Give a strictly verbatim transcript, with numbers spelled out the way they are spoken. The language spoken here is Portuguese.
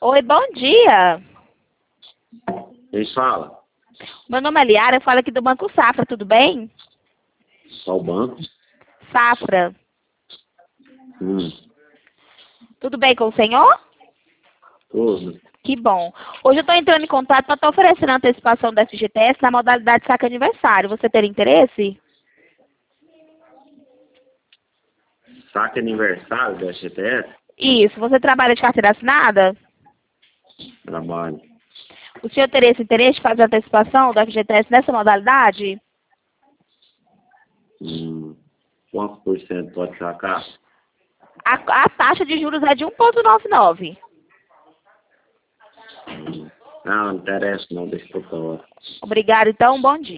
Oi, bom dia. Quem fala? Meu nome é Liara, eu falo aqui do Banco Safra, tudo bem? Só o banco? Safra. Hum, Tudo bem com o senhor? tudo. Que bom. Hoje eu estou entrando em contato para estar oferecendo a antecipação da F G T S na modalidade saque aniversário. Você teria interesse? Saque aniversário da G T S? Isso. Você trabalha de carteira assinada? Trabalho. O senhor teria esse interesse de fazer a antecipação da F G T S nessa modalidade? Hum, quanto por cento pode sacar? A, a taxa de juros é de um vírgula noventa e nove. Hum. Não, não interessa não, deixa pra outra hora. Obrigada, então. Bom dia.